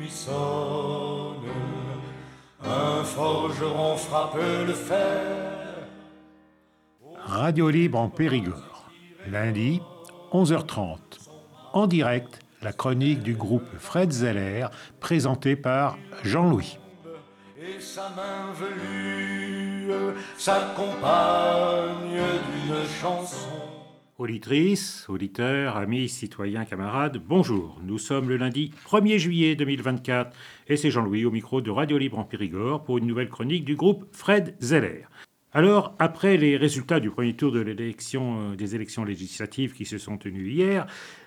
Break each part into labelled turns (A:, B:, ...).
A: sonne, un forgeron frappe le fer.
B: Radio Libre en Périgord, lundi, 11h30. En direct, la chronique du groupe Fred Zeller, présentée par Jean-Louis.
A: Et sa main velue s'accompagne d'une chanson.
B: Auditrices, auditeurs, amis, citoyens, camarades, bonjour. Nous sommes le lundi 1er juillet 2024 et c'est Jean-Louis au micro de Radio Libre en Périgord pour une nouvelle chronique du groupe Fred Zeller. Alors, après les résultats du premier tour de des élections législatives qui se sont tenues hier,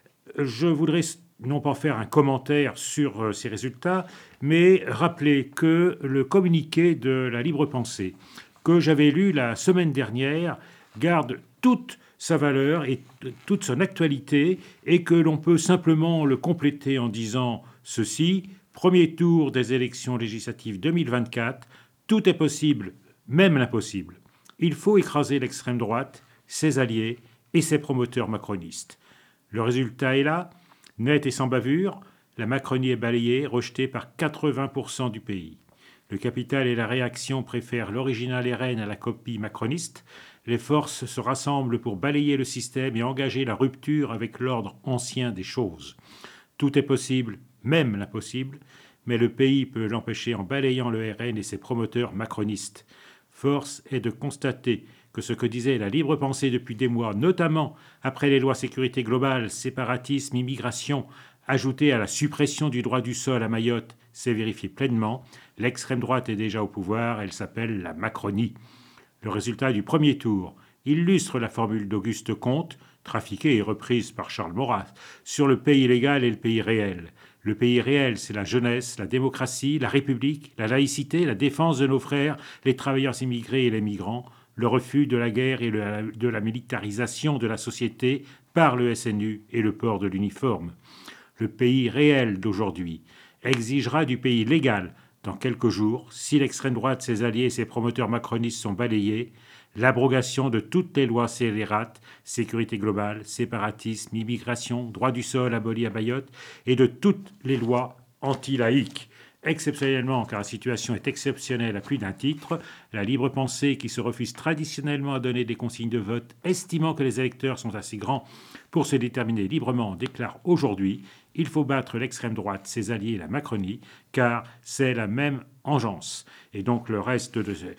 B: je voudrais non pas faire un commentaire sur ces résultats, mais rappeler que le communiqué de la libre pensée que j'avais lu la semaine dernière garde toute sa valeur et toute son actualité et que l'on peut simplement le compléter en disant ceci: premier tour des élections législatives 2024, tout est possible, même l'impossible. Il faut écraser l'extrême droite, ses alliés et ses promoteurs macronistes. Le résultat est là, net et sans bavure, la Macronie est balayée, rejetée par 80% du pays. Le capital et la réaction préfèrent l'original RN à la copie macroniste. Les forces se rassemblent pour balayer le système et engager la rupture avec l'ordre ancien des choses. Tout est possible, même l'impossible, mais le pays peut l'empêcher en balayant le RN et ses promoteurs macronistes. Force est de constater que ce que disait la libre pensée depuis des mois, notamment après les lois sécurité globale, séparatisme, immigration, ajoutées à la suppression du droit du sol à Mayotte, s'est vérifié pleinement. L'extrême droite est déjà au pouvoir, elle s'appelle la Macronie. Le résultat du premier tour illustre la formule d'Auguste Comte, trafiquée et reprise par Charles Maurras, sur le pays légal et le pays réel. Le pays réel, c'est la jeunesse, la démocratie, la République, la laïcité, la défense de nos frères, les travailleurs immigrés et les migrants, le refus de la guerre et de la militarisation de la société par le SNU et le port de l'uniforme. Le pays réel d'aujourd'hui exigera du pays légal, dans quelques jours, si l'extrême droite, ses alliés et ses promoteurs macronistes sont balayés, l'abrogation de toutes les lois scélérates, sécurité globale, séparatisme, immigration, droit du sol aboli à Mayotte, et de toutes les lois anti-laïques. Exceptionnellement, car la situation est exceptionnelle à plus d'un titre, la libre pensée qui se refuse traditionnellement à donner des consignes de vote, estimant que les électeurs sont assez grands pour se déterminer librement, déclare aujourd'hui: il faut battre l'extrême droite, ses alliés et la Macronie, car c'est la même engeance. Et donc le reste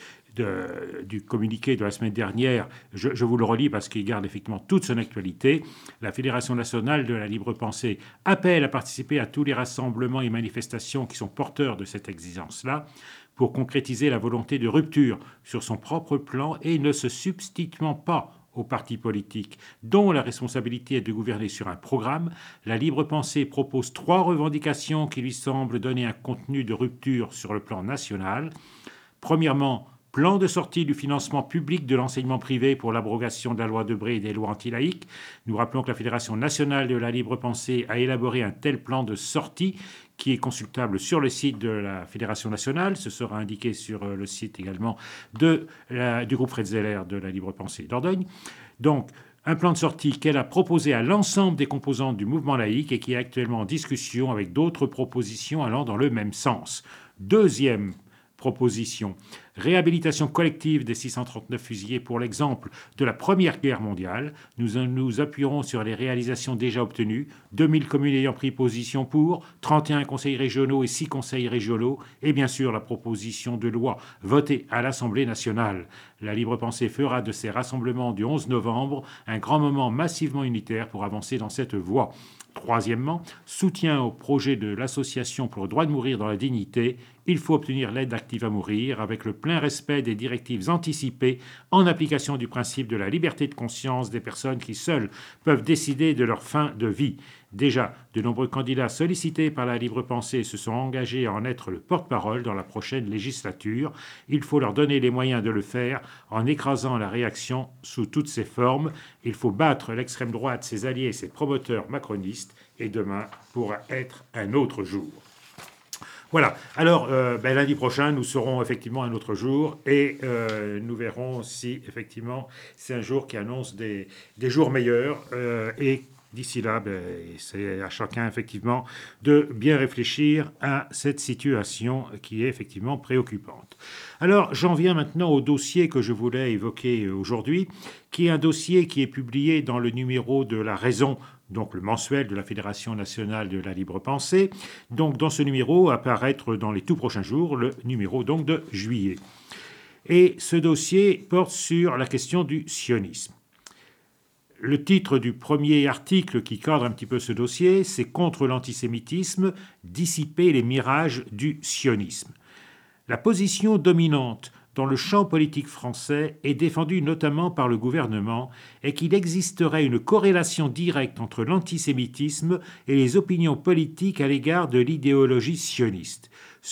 B: du communiqué de la semaine dernière, je vous le relis parce qu'il garde effectivement toute son actualité. La Fédération nationale de la libre pensée appelle à participer à tous les rassemblements et manifestations qui sont porteurs de cette exigence-là pour concrétiser la volonté de rupture sur son propre plan et ne se substituant pas aux partis politiques dont la responsabilité est de gouverner sur un programme. La libre pensée propose 3 revendications qui lui semblent donner un contenu de rupture sur le plan national. Premièrement, plan de sortie du financement public de l'enseignement privé pour l'abrogation de la loi Debré et des lois anti-laïques. Nous rappelons que la Fédération nationale de la libre pensée a élaboré un tel plan de sortie qui est consultable sur le site de la Fédération nationale. Ce sera indiqué sur le site également du groupe Fred Zeller de la libre pensée d'Ordogne. Donc, un plan de sortie qu'elle a proposé à l'ensemble des composantes du mouvement laïque et qui est actuellement en discussion avec d'autres propositions allant dans le même sens. Deuxième proposition: réhabilitation collective des 639 fusillés pour l'exemple de la Première Guerre mondiale. Nous nous appuierons sur les réalisations déjà obtenues, 2000 communes ayant pris position pour, 31 conseils régionaux et 6 conseils régionaux, et bien sûr la proposition de loi votée à l'Assemblée nationale. La libre pensée fera de ces rassemblements du 11 novembre un grand moment massivement unitaire pour avancer dans cette voie. Troisièmement, soutien au projet de l'Association pour le droit de mourir dans la dignité. Il faut obtenir l'aide active à mourir avec le plein respect des directives anticipées en application du principe de la liberté de conscience des personnes qui seules peuvent décider de leur fin de vie. Déjà, de nombreux candidats sollicités par la libre pensée se sont engagés à en être le porte-parole dans la prochaine législature. Il faut leur donner les moyens de le faire en écrasant la réaction sous toutes ses formes. Il faut battre l'extrême droite, ses alliés et ses promoteurs macronistes. Et demain pourra être un autre jour. Voilà. Alors, lundi prochain, nous serons effectivement un autre jour et nous verrons si effectivement c'est un jour qui annonce des jours meilleurs et D'ici là, c'est à chacun effectivement de bien réfléchir à cette situation qui est effectivement préoccupante. Alors j'en viens maintenant au dossier que je voulais évoquer aujourd'hui, qui est un dossier qui est publié dans le numéro de La Raison, donc le mensuel de la Fédération nationale de la libre pensée. Donc dans ce numéro apparaître dans les tout prochains jours, le numéro donc de juillet. Et ce dossier porte sur la question du sionisme. Le titre du premier article qui cadre un petit peu ce dossier, c'est « Contre l'antisémitisme, dissiper les mirages du sionisme ». La position dominante dans le champ politique français est défendue notamment par le gouvernement est qu'il existerait une corrélation directe entre l'antisémitisme et les opinions politiques à l'égard de l'idéologie sioniste.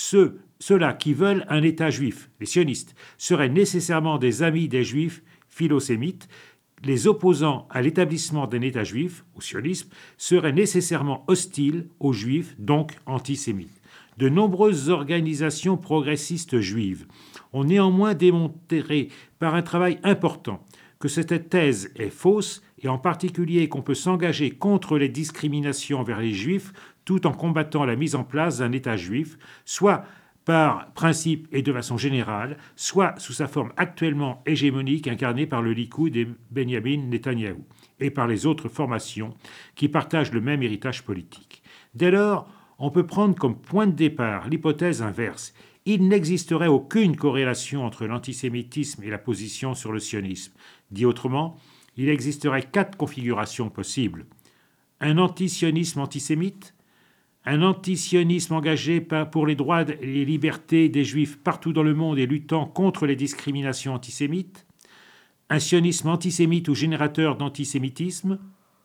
B: Ceux-là qui veulent un État juif, les sionistes, seraient nécessairement des amis des juifs philosémites. Les opposants à l'établissement d'un État juif, au sionisme, seraient nécessairement hostiles aux juifs, donc antisémites. De nombreuses organisations progressistes juives ont néanmoins démontré par un travail important que cette thèse est fausse et en particulier qu'on peut s'engager contre les discriminations envers les juifs tout en combattant la mise en place d'un État juif, soit par principe et de façon générale, soit sous sa forme actuellement hégémonique incarnée par le Likoud et Benyamin Netanyahou, et par les autres formations qui partagent le même héritage politique. Dès lors, on peut prendre comme point de départ l'hypothèse inverse. Il n'existerait aucune corrélation entre l'antisémitisme et la position sur le sionisme. Dit autrement, il existerait 4 configurations possibles. Un antisionisme antisémite, un antisionisme engagé pour les droits et les libertés des juifs partout dans le monde et luttant contre les discriminations antisémites, un sionisme antisémite ou générateur d'antisémitisme,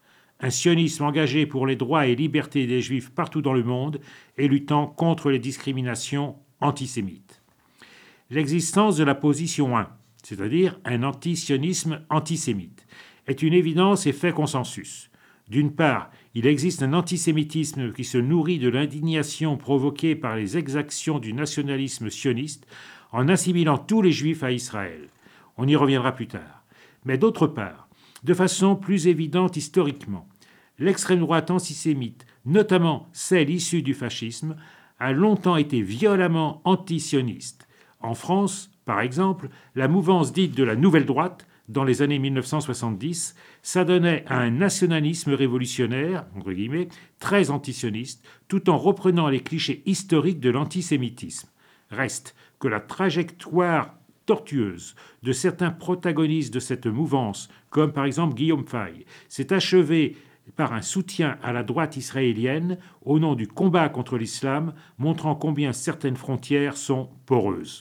B: un sionisme engagé pour les droits et libertés des juifs partout dans le monde et luttant contre les discriminations antisémites. L'existence de la position 1, c'est-à-dire un antisionisme antisémite, est une évidence et fait consensus. D'une part, il existe un antisémitisme qui se nourrit de l'indignation provoquée par les exactions du nationalisme sioniste en assimilant tous les juifs à Israël. On y reviendra plus tard. Mais d'autre part, de façon plus évidente historiquement, l'extrême droite antisémite, notamment celle issue du fascisme, a longtemps été violemment antisioniste. En France, par exemple, la mouvance dite de la nouvelle droite, dans les années 1970, s'adonnait à un nationalisme révolutionnaire, entre guillemets, très antisioniste, tout en reprenant les clichés historiques de l'antisémitisme. Reste que la trajectoire tortueuse de certains protagonistes de cette mouvance, comme par exemple Guillaume Faye, s'est achevée par un soutien à la droite israélienne au nom du combat contre l'islam, montrant combien certaines frontières sont poreuses.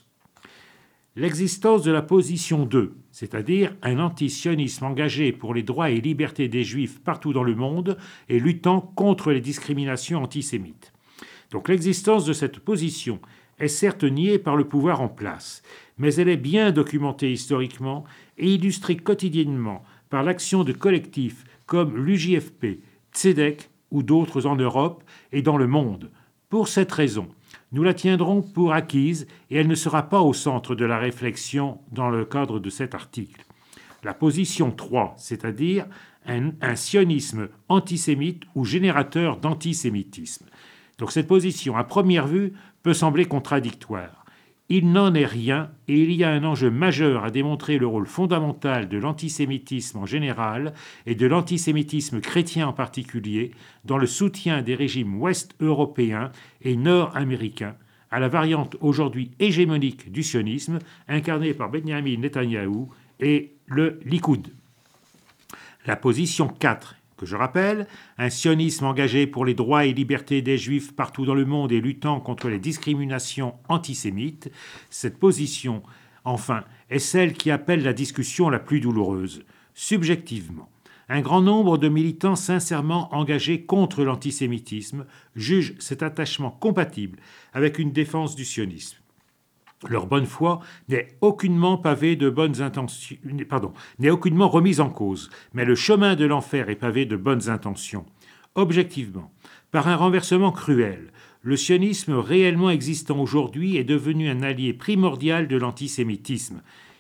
B: L'existence de la position 2, c'est-à-dire un antisionisme engagé pour les droits et libertés des juifs partout dans le monde et luttant contre les discriminations antisémites. Donc l'existence de cette position est certes niée par le pouvoir en place, mais elle est bien documentée historiquement et illustrée quotidiennement par l'action de collectifs comme l'UJFP, Tzedek ou d'autres en Europe et dans le monde. Pour cette raison, nous la tiendrons pour acquise et elle ne sera pas au centre de la réflexion dans le cadre de cet article. La position 3, c'est-à-dire un sionisme antisémite ou générateur d'antisémitisme. Donc cette position, à première vue, peut sembler contradictoire. Il n'en est rien et il y a un enjeu majeur à démontrer le rôle fondamental de l'antisémitisme en général et de l'antisémitisme chrétien en particulier dans le soutien des régimes ouest-européens et nord-américains à la variante aujourd'hui hégémonique du sionisme incarnée par Benyamin Netanyahou et le Likoud. La position 4, que je rappelle, un sionisme engagé pour les droits et libertés des juifs partout dans le monde et luttant contre les discriminations antisémites, cette position, enfin, est celle qui appelle la discussion la plus douloureuse. Subjectivement, un grand nombre de militants sincèrement engagés contre l'antisémitisme jugent cet attachement compatible avec une défense du sionisme. Leur bonne foi n'est aucunement pavée de bonnes intentions, n'est aucunement remise en cause, mais le chemin de l'enfer est pavé de bonnes intentions. Objectivement, par un renversement cruel, le sionisme réellement existant aujourd'hui est devenu un allié primordial de l'antisémitisme.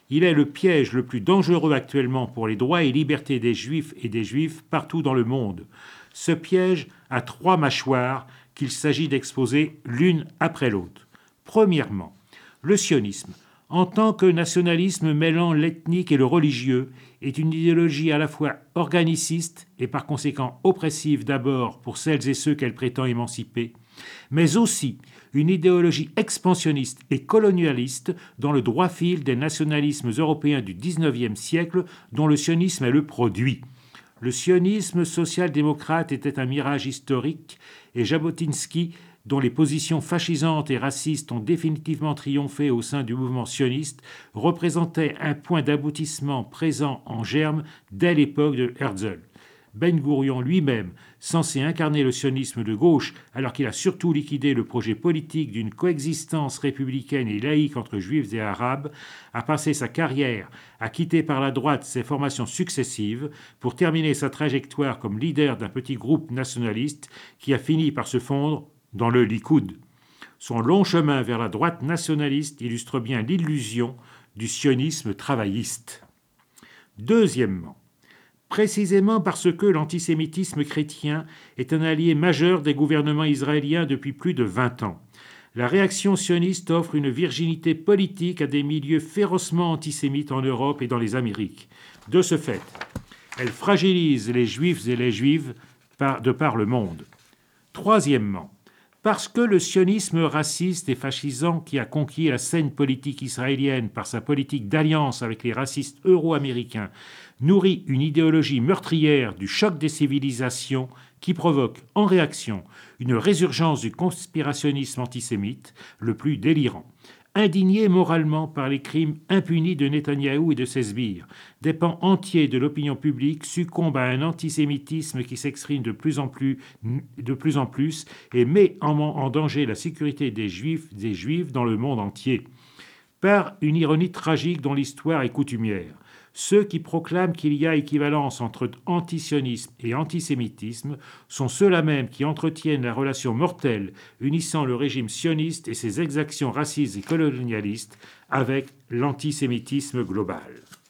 B: Il est le piège le plus dangereux actuellement pour les droits et libertés des Juifs et des Juifs partout dans le monde. Ce piège a 3 mâchoires qu'il s'agit d'exposer l'une après l'autre. Premièrement, le sionisme, en tant que nationalisme mêlant l'ethnique et le religieux, est une idéologie à la fois organiciste et par conséquent oppressive d'abord pour celles et ceux qu'elle prétend émanciper, mais aussi une idéologie expansionniste et colonialiste dans le droit fil des nationalismes européens du XIXe siècle dont le sionisme est le produit. Le sionisme social-démocrate était un mirage historique et Jabotinsky, dont les positions fascisantes et racistes ont définitivement triomphé au sein du mouvement sioniste, représentait un point d'aboutissement présent en germe dès l'époque de Herzl. Ben-Gourion lui-même, censé incarner le sionisme de gauche alors qu'il a surtout liquidé le projet politique d'une coexistence républicaine et laïque entre juifs et arabes, a passé sa carrière à quitter par la droite ses formations successives pour terminer sa trajectoire comme leader d'un petit groupe nationaliste qui a fini par se fondre dans le Likoud. Son long chemin vers la droite nationaliste illustre bien l'illusion du sionisme travailliste. Deuxièmement, précisément parce que l'antisémitisme chrétien est un allié majeur des gouvernements israéliens depuis plus de 20 ans, la réaction sioniste offre une virginité politique à des milieux férocement antisémites en Europe et dans les Amériques. De ce fait, elle fragilise les juifs et les juives de par le monde. Troisièmement, parce que le sionisme raciste et fascisant qui a conquis la scène politique israélienne par sa politique d'alliance avec les racistes euro-américains nourrit une idéologie meurtrière du choc des civilisations qui provoque en réaction une résurgence du conspirationnisme antisémite le plus délirant. Indignés moralement par les crimes impunis de Netanyahou et de ses sbires, des pans entiers de l'opinion publique succombent à un antisémitisme qui s'exprime de plus en plus et met en danger la sécurité des Juifs dans le monde entier. Par une ironie tragique dont l'histoire est coutumière, ceux qui proclament qu'il y a équivalence entre antisionisme et antisémitisme sont ceux-là même qui entretiennent la relation mortelle unissant le régime sioniste et ses exactions racistes et colonialistes avec l'antisémitisme global.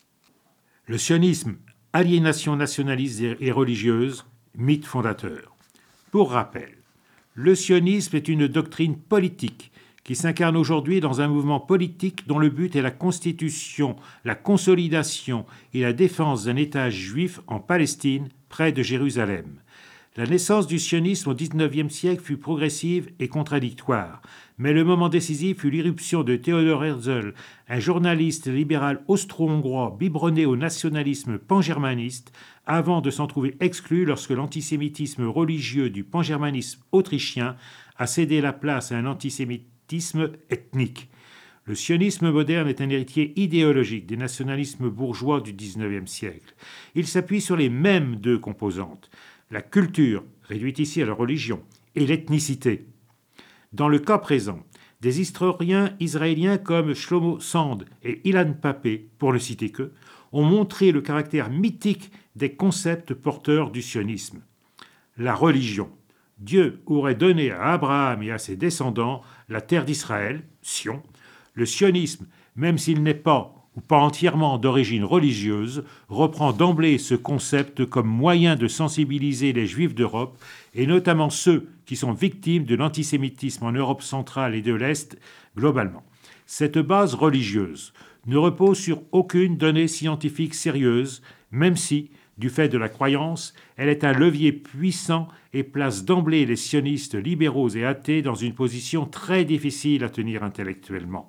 B: Le sionisme, aliénation nationaliste et religieuse, mythe fondateur. Pour rappel, le sionisme est une doctrine politique qui s'incarne aujourd'hui dans un mouvement politique dont le but est la constitution, la consolidation et la défense d'un État juif en Palestine, près de Jérusalem. La naissance du sionisme au XIXe siècle fut progressive et contradictoire, mais le moment décisif fut l'irruption de Theodor Herzl, un journaliste libéral austro-hongrois biberonné au nationalisme pangermaniste, avant de s'en trouver exclu lorsque l'antisémitisme religieux du pangermanisme autrichien a cédé la place à un antisémitisme ethnique. Le sionisme moderne est un héritier idéologique des nationalismes bourgeois du XIXe siècle. Il s'appuie sur les mêmes 2 composantes, la culture, réduite ici à la religion, et l'ethnicité. Dans le cas présent, des historiens israéliens comme Shlomo Sand et Ilan Pappé, pour ne citer qu'eux, ont montré le caractère mythique des concepts porteurs du sionisme. La religion. Dieu aurait donné à Abraham et à ses descendants la terre d'Israël, Sion. Le sionisme, même s'il n'est pas ou pas entièrement d'origine religieuse, reprend d'emblée ce concept comme moyen de sensibiliser les Juifs d'Europe, et notamment ceux qui sont victimes de l'antisémitisme en Europe centrale et de l'Est globalement. Cette base religieuse ne repose sur aucune donnée scientifique sérieuse, même si, du fait de la croyance, elle est un levier puissant et place d'emblée les sionistes libéraux et athées dans une position très difficile à tenir intellectuellement.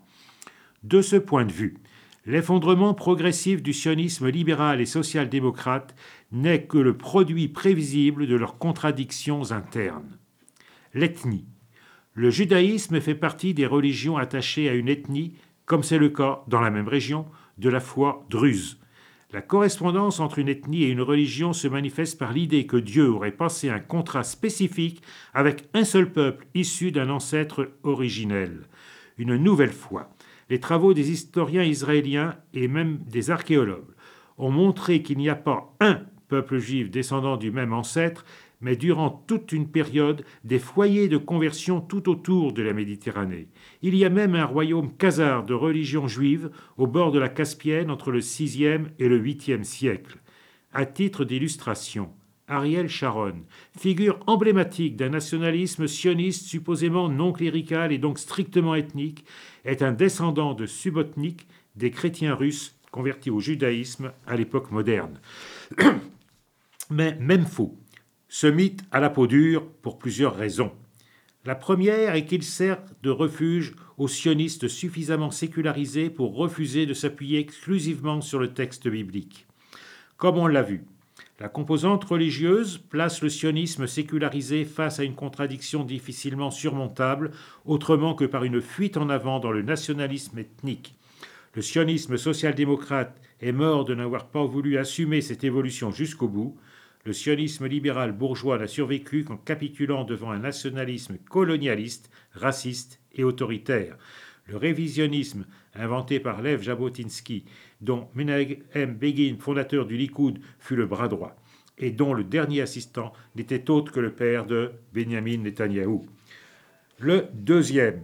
B: De ce point de vue, l'effondrement progressif du sionisme libéral et social-démocrate n'est que le produit prévisible de leurs contradictions internes. L'ethnie. Le judaïsme fait partie des religions attachées à une ethnie, comme c'est le cas, dans la même région, de la foi druze. La correspondance entre une ethnie et une religion se manifeste par l'idée que Dieu aurait passé un contrat spécifique avec un seul peuple issu d'un ancêtre originel. Une nouvelle fois, les travaux des historiens israéliens et même des archéologues ont montré qu'il n'y a pas un peuple juif descendant du même ancêtre, mais durant toute une période, des foyers de conversion tout autour de la Méditerranée. Il y a même un royaume khazar de religion juive au bord de la Caspienne entre le VIe et le VIIIe siècle. À titre d'illustration, Ariel Sharon, figure emblématique d'un nationalisme sioniste supposément non clérical et donc strictement ethnique, est un descendant de Subotnik, des chrétiens russes convertis au judaïsme à l'époque moderne. Mais même faux. Ce mythe a la peau dure pour plusieurs raisons. La première est qu'il sert de refuge aux sionistes suffisamment sécularisés pour refuser de s'appuyer exclusivement sur le texte biblique. Comme on l'a vu, la composante religieuse place le sionisme sécularisé face à une contradiction difficilement surmontable, autrement que par une fuite en avant dans le nationalisme ethnique. Le sionisme social-démocrate est mort de n'avoir pas voulu assumer cette évolution jusqu'au bout. Le sionisme libéral bourgeois n'a survécu qu'en capitulant devant un nationalisme colonialiste, raciste et autoritaire. Le révisionnisme inventé par Lev Jabotinsky, dont Menachem Begin, fondateur du Likoud, fut le bras droit, et dont le dernier assistant n'était autre que le père de Benjamin Netanyahou. La deuxième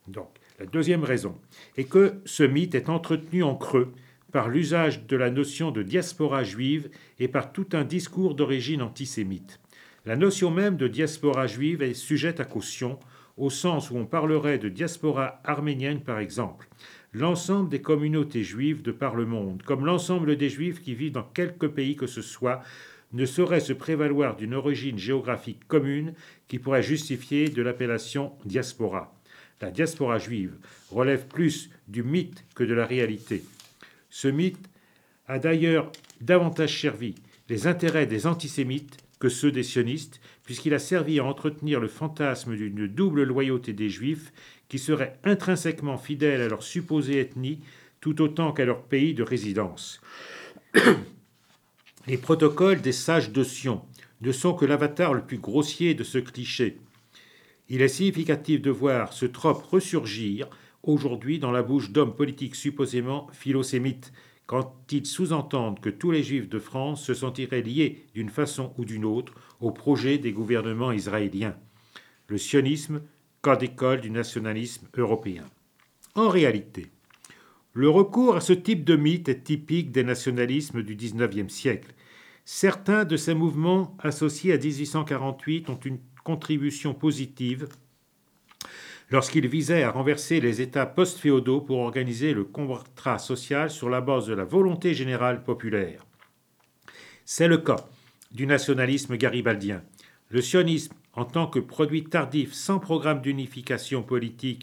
B: raison est que ce mythe est entretenu en creux par l'usage de la notion de diaspora juive et par tout un discours d'origine antisémite. La notion même de diaspora juive est sujette à caution, au sens où on parlerait de diaspora arménienne par exemple. L'ensemble des communautés juives de par le monde, comme l'ensemble des juifs qui vivent dans quelque pays que ce soit, ne saurait se prévaloir d'une origine géographique commune qui pourrait justifier de l'appellation diaspora. La diaspora juive relève plus du mythe que de la réalité. Ce mythe a d'ailleurs davantage servi les intérêts des antisémites que ceux des sionistes, puisqu'il a servi à entretenir le fantasme d'une double loyauté des juifs qui seraient intrinsèquement fidèles à leur supposée ethnie tout autant qu'à leur pays de résidence. Les protocoles des sages de Sion ne sont que l'avatar le plus grossier de ce cliché. Il est significatif de voir ce trope ressurgir aujourd'hui dans la bouche d'hommes politiques supposément philosémites, quand ils sous-entendent que tous les juifs de France se sentiraient liés d'une façon ou d'une autre au projet des gouvernements israéliens. Le sionisme, cas d'école du nationalisme européen. En réalité, le recours à ce type de mythe est typique des nationalismes du XIXe siècle. Certains de ces mouvements associés à 1848 ont une contribution positive lorsqu'ils visaient à renverser les États post-féodaux pour organiser le contrat social sur la base de la volonté générale populaire. C'est le cas du nationalisme garibaldien. Le sionisme, en tant que produit tardif sans programme d'unification politique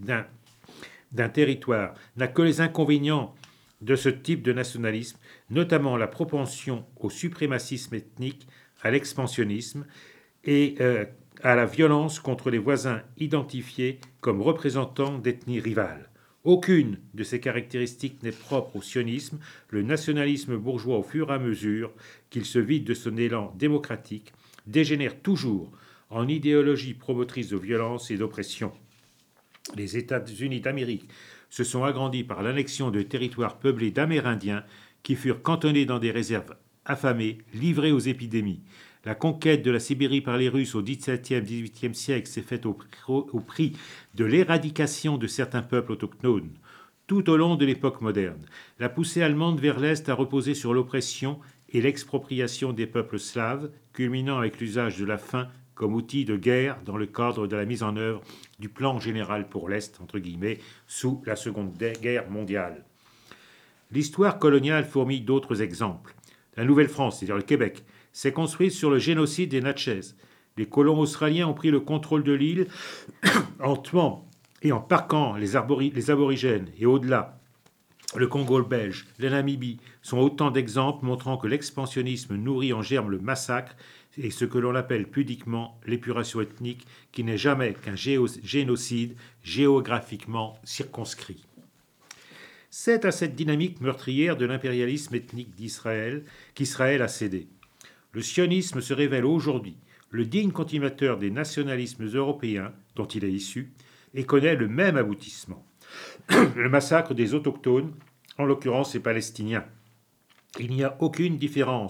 B: d'un territoire, n'a que les inconvénients de ce type de nationalisme, notamment la propension au suprémacisme ethnique, à l'expansionnisme et à la violence contre les voisins identifiés comme représentants d'ethnies rivales. Aucune de ces caractéristiques n'est propre au sionisme. Le nationalisme bourgeois, au fur et à mesure qu'il se vide de son élan démocratique, dégénère toujours en idéologie promotrice de violence et d'oppression. Les États-Unis d'Amérique se sont agrandis par l'annexion de territoires peuplés d'Amérindiens qui furent cantonnés dans des réserves affamées, livrés aux épidémies. La conquête de la Sibérie par les Russes au XVIIe, XVIIIe siècle s'est faite au prix de l'éradication de certains peuples autochtones. Tout au long de l'époque moderne, la poussée allemande vers l'Est a reposé sur l'oppression et l'expropriation des peuples slaves, culminant avec l'usage de la faim comme outil de guerre dans le cadre de la mise en œuvre du plan général pour l'Est, entre guillemets, sous la Seconde Guerre mondiale. L'histoire coloniale fourmille d'autres exemples. La Nouvelle-France, c'est-à-dire le Québec, s'est construite sur le génocide des Natchez. Les colons australiens ont pris le contrôle de l'île en tuant et en parquant les aborigènes. Et au-delà, le Congo belge, la Namibie sont autant d'exemples montrant que l'expansionnisme nourrit en germe le massacre et ce que l'on appelle pudiquement l'épuration ethnique, qui n'est jamais qu'un génocide géographiquement circonscrit. C'est à cette dynamique meurtrière de l'impérialisme ethnique d'Israël qu'Israël a cédé. Le sionisme se révèle aujourd'hui le digne continuateur des nationalismes européens dont il est issu et connaît le même aboutissement. Le massacre des autochtones, en l'occurrence les Palestiniens. Il n'y a aucune différence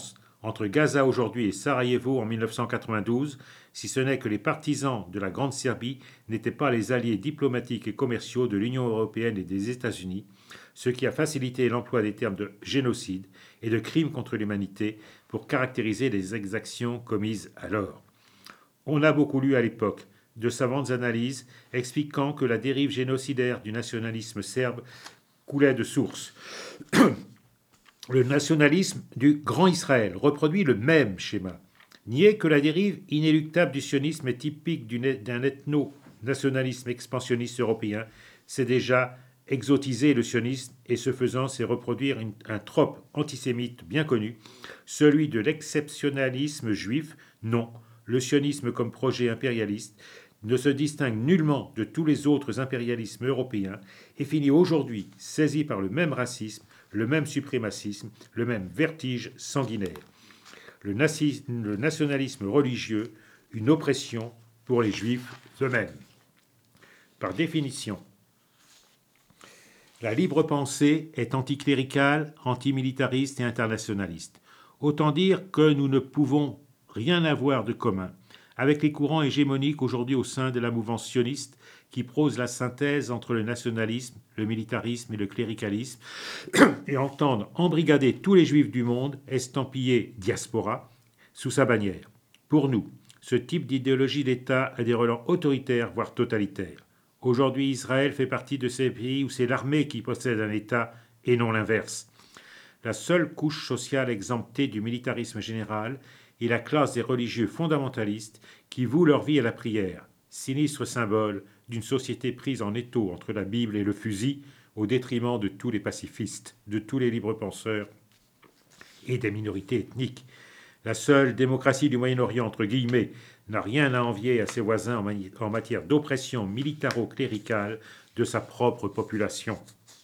B: entre Gaza aujourd'hui et Sarajevo en 1992, si ce n'est que les partisans de la Grande Serbie n'étaient pas les alliés diplomatiques et commerciaux de l'Union européenne et des États-Unis, ce qui a facilité l'emploi des termes de génocide et de crime contre l'humanité pour caractériser les exactions commises alors. On a beaucoup lu à l'époque de savantes analyses expliquant que la dérive génocidaire du nationalisme serbe coulait de source. Le nationalisme du Grand Israël reproduit le même schéma. Nier que la dérive inéluctable du sionisme est typique d'un ethno-nationalisme expansionniste européen, c'est déjà exotiser le sionisme et ce faisant, c'est reproduire un trope antisémite bien connu, celui de l'exceptionnalisme juif. Non, le sionisme comme projet impérialiste ne se distingue nullement de tous les autres impérialismes européens et finit aujourd'hui saisi par le même racisme, le même suprémacisme, le même vertige sanguinaire. Le nationalisme religieux, une oppression pour les juifs eux-mêmes. Par définition, la libre pensée est anticléricale, antimilitariste et internationaliste. Autant dire que nous ne pouvons rien avoir de commun avec les courants hégémoniques aujourd'hui au sein de la mouvance sioniste qui prose la synthèse entre le nationalisme, le militarisme et le cléricalisme et entendent embrigader tous les juifs du monde estampillés diaspora sous sa bannière. Pour nous, ce type d'idéologie d'État a des relents autoritaires, voire totalitaires. Aujourd'hui, Israël fait partie de ces pays où c'est l'armée qui possède un État et non l'inverse. La seule couche sociale exemptée du militarisme général est la classe des religieux fondamentalistes qui vouent leur vie à la prière, sinistre symbole d'une société prise en étau entre la Bible et le fusil, au détriment de tous les pacifistes, de tous les libres penseurs et des minorités ethniques. La seule démocratie du Moyen-Orient, entre guillemets, n'a rien à envier à ses voisins en matière d'oppression militaro-cléricale de sa propre population.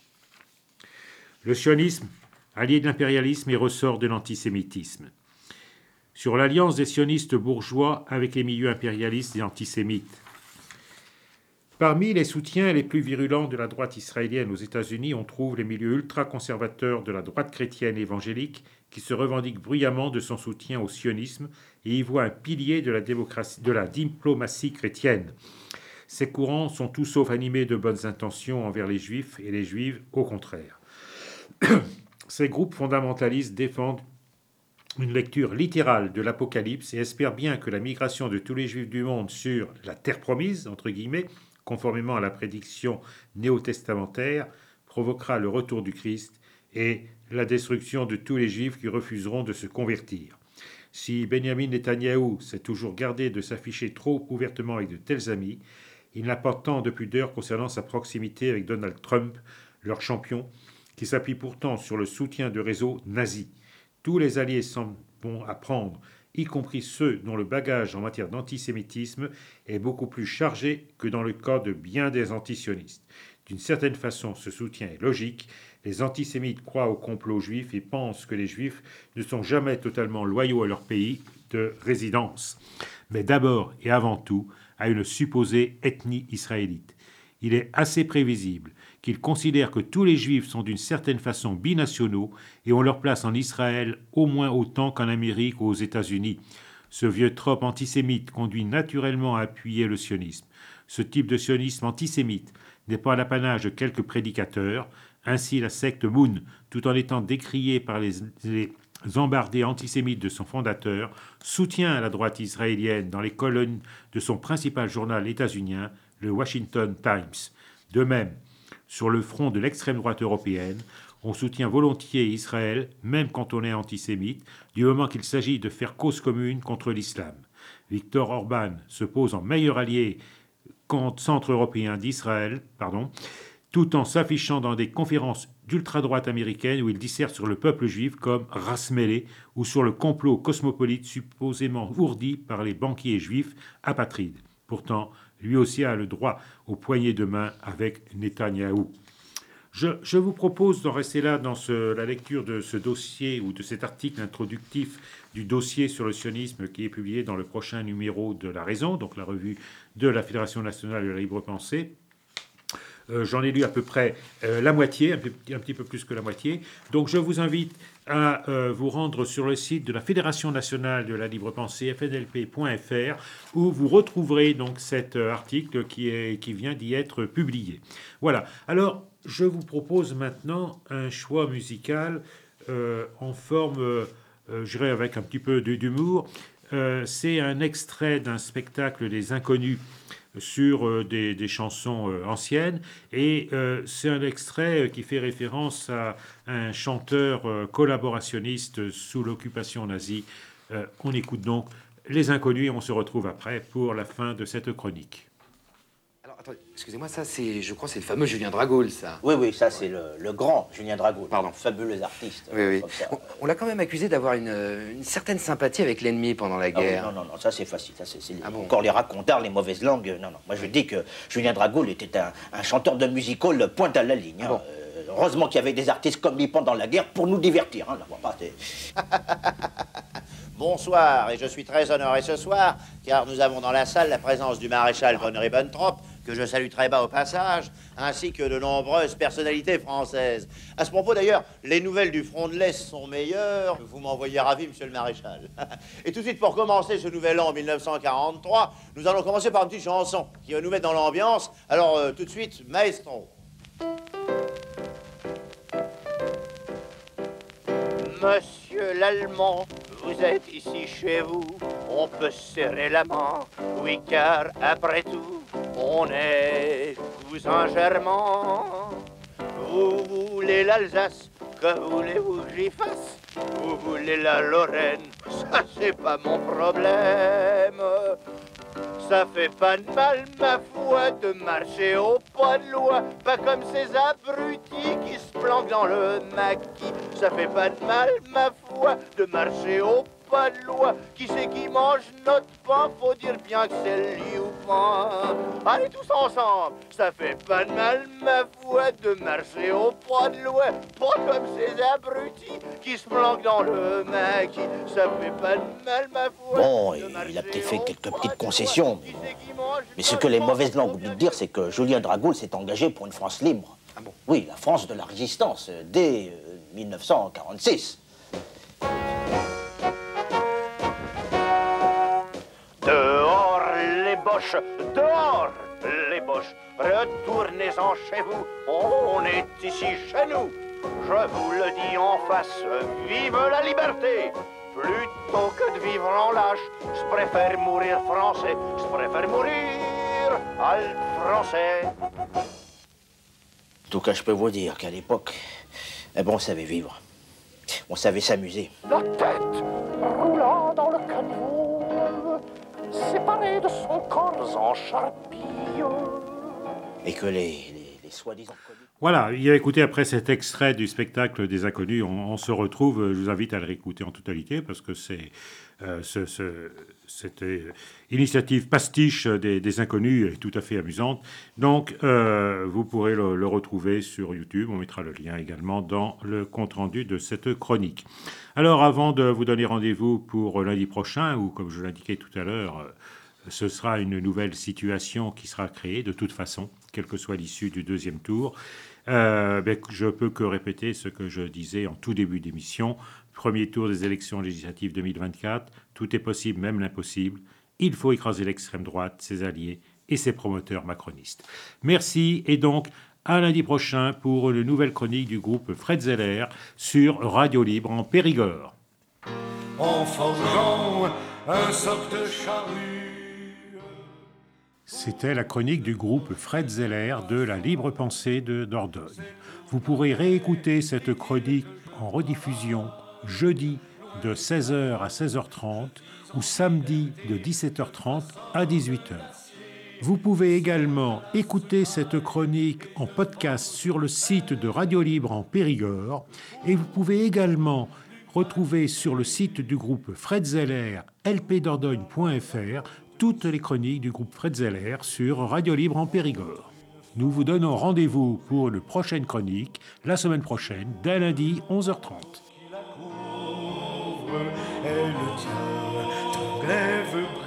B: Le sionisme, allié de l'impérialisme et ressort de l'antisémitisme. Sur l'alliance des sionistes bourgeois avec les milieux impérialistes et antisémites. Parmi les soutiens les plus virulents de la droite israélienne aux États-Unis, on trouve les milieux ultra-conservateurs de la droite chrétienne évangélique qui se revendiquent bruyamment de son soutien au sionisme et y voient un pilier de la diplomatie chrétienne. Ces courants sont tout sauf animés de bonnes intentions envers les juifs et les juives au contraire. Ces groupes fondamentalistes défendent une lecture littérale de l'Apocalypse et espèrent bien que la migration de tous les juifs du monde sur la terre promise, entre guillemets, conformément à la prédiction néo-testamentaire, provoquera le retour du Christ et la destruction de tous les juifs qui refuseront de se convertir. Si Benjamin Netanyahou s'est toujours gardé de s'afficher trop ouvertement avec de tels amis, il n'a pas tant de pudeur concernant sa proximité avec Donald Trump, leur champion, qui s'appuie pourtant sur le soutien de réseaux nazis. Tous les alliés semblent bons à prendre, y compris ceux dont le bagage en matière d'antisémitisme est beaucoup plus chargé que dans le cas de bien des antisionistes. D'une certaine façon, ce soutien est logique. Les antisémites croient au complot juif et pensent que les juifs ne sont jamais totalement loyaux à leur pays de résidence, mais d'abord et avant tout à une supposée ethnie israélite. Il est assez prévisible qu'ils considèrent que tous les juifs sont d'une certaine façon binationaux et ont leur place en Israël au moins autant qu'en Amérique ou aux États-Unis. Ce vieux trope antisémite conduit naturellement à appuyer le sionisme. Ce type de sionisme antisémite n'est pas l'apanage de quelques prédicateurs. Ainsi, la secte Moon, tout en étant décriée par les embardés antisémites de son fondateur, soutient la droite israélienne dans les colonnes de son principal journal états-unien, le Washington Times. De même, sur le front de l'extrême droite européenne, on soutient volontiers Israël, même quand on est antisémite, du moment qu'il s'agit de faire cause commune contre l'islam. Viktor Orban se pose en meilleur allié centre-européen d'Israël, tout en s'affichant dans des conférences d'ultra-droite américaine où il disserte sur le peuple juif comme race mêlée ou sur le complot cosmopolite supposément ourdi par les banquiers juifs apatrides. Pourtant, lui aussi a le droit aux poignées de main avec Netanyahou. Je vous propose d'en rester là dans la lecture de ce dossier ou de cet article introductif du dossier sur le sionisme qui est publié dans le prochain numéro de La Raison, donc la revue de la Fédération nationale de la libre pensée. J'en ai lu à peu près la moitié, un petit peu plus que la moitié. Donc je vous invite à vous rendre sur le site de la Fédération nationale de la libre pensée, fnlp.fr, où vous retrouverez donc cet article qui vient d'y être publié. Voilà. Alors, je vous propose maintenant un choix musical en forme, je dirais avec un petit peu d'humour. C'est un extrait d'un spectacle des Inconnus sur des chansons anciennes, et c'est un extrait qui fait référence à un chanteur collaborationniste sous l'occupation nazie. On écoute donc Les Inconnus et on se retrouve après pour la fin de cette chronique.
C: Alors, attendez, excusez-moi, ça, je crois, c'est le fameux Julien Dragol, ça.
D: Oui, ça, c'est le grand Julien Dragol.
C: Pardon.
D: Fabuleux artiste.
C: Oui. On l'a quand même accusé d'avoir une certaine sympathie avec l'ennemi pendant la guerre.
D: Ah oui, non, ça, c'est facile. Ça, c'est
C: bon.
D: encore les racontars, les mauvaises langues. Non. Moi, je dis que Julien Dragol était un chanteur de musical pointe à la ligne.
C: Bon.
D: Heureusement qu'il y avait des artistes comme lui pendant la guerre pour nous divertir.
E: Bonsoir, et je suis très honoré ce soir, car nous avons dans la salle la présence du maréchal von Ribbentrop, que je salue très bas au passage, ainsi que de nombreuses personnalités françaises. À ce propos d'ailleurs, les nouvelles du front de l'Est sont meilleures. Vous m'envoyez ravi, monsieur le maréchal. Et tout de suite, pour commencer ce nouvel an 1943, nous allons commencer par une petite chanson qui va nous mettre dans l'ambiance. Alors, tout de suite, maestro. Monsieur l'Allemand, vous êtes ici chez vous, on peut serrer la main, oui car après tout, on est cousins germains. Vous voulez l'Alsace, que voulez-vous que j'y fasse? Vous voulez la Lorraine, ça c'est pas mon problème. Ça fait pas de mal, ma foi, de marcher au pas de loi, pas comme ces abrutis qui se planquent dans le maquis. Ça fait pas de mal, ma foi, de marcher au pas de loi. Qui c'est qui mange notre pain? Faut dire bien que c'est le Lioupin. Allez tous ensemble, ça fait pas de mal, ma foi, de marcher au pas de loi, pas comme ces abrutis qui se planquent dans le maquis. Ça fait pas de mal, ma foi.
D: Bon, il a peut-être fait quelques petites concessions. Mais ce que les mauvaises langues oublient de dire, c'est que Julien Dragol s'est engagé pour une France libre.
C: Ah bon?
D: Oui, la France de la Résistance, dès 1946.
E: Dehors les boches, dehors les boches, retournez-en chez vous, on est ici chez nous. Je vous le dis en face, vive la liberté. Plutôt que de vivre en lâche, je préfère mourir français, je préfère mourir alt français.
D: En tout cas, je peux vous dire qu'à l'époque, on savait vivre. On savait s'amuser.
F: La tête roulant dans le caniveau, séparée de son corps en charpille.
D: Et que les soi-disant connus...
B: Voilà, il a écouté après cet extrait du spectacle des Inconnus. On se retrouve, je vous invite à le réécouter en totalité parce que c'est cette initiative pastiche des Inconnus est tout à fait amusante. Donc, vous pourrez le retrouver sur YouTube. On mettra le lien également dans le compte-rendu de cette chronique. Alors, avant de vous donner rendez-vous pour lundi prochain, ou comme je l'indiquais tout à l'heure, ce sera une nouvelle situation qui sera créée de toute façon, quelle que soit l'issue du deuxième tour. Je peux que répéter ce que je disais en tout début d'émission. Premier tour des élections législatives 2024, tout est possible, même l'impossible. Il faut écraser l'extrême droite, ses alliés et ses promoteurs macronistes. Merci et donc à lundi prochain pour une nouvelle chronique du groupe Fred Zeller sur Radio Libre en Périgord.
A: En forgeant un soc de charrue.
B: C'était la chronique du groupe Fred Zeller de la Libre Pensée de Dordogne. Vous pourrez réécouter cette chronique en rediffusion jeudi de 16h à 16h30 ou samedi de 17h30 à 18h. Vous pouvez également écouter cette chronique en podcast sur le site de Radio Libre en Périgord et vous pouvez également retrouver sur le site du groupe Fred Zeller, lpdordogne.fr, toutes les chroniques du groupe Fred Zeller sur Radio Libre en Périgord. Nous vous donnons rendez-vous pour une prochaine chronique, la semaine prochaine, dès lundi, 11h30.
A: Elle tient ton glaive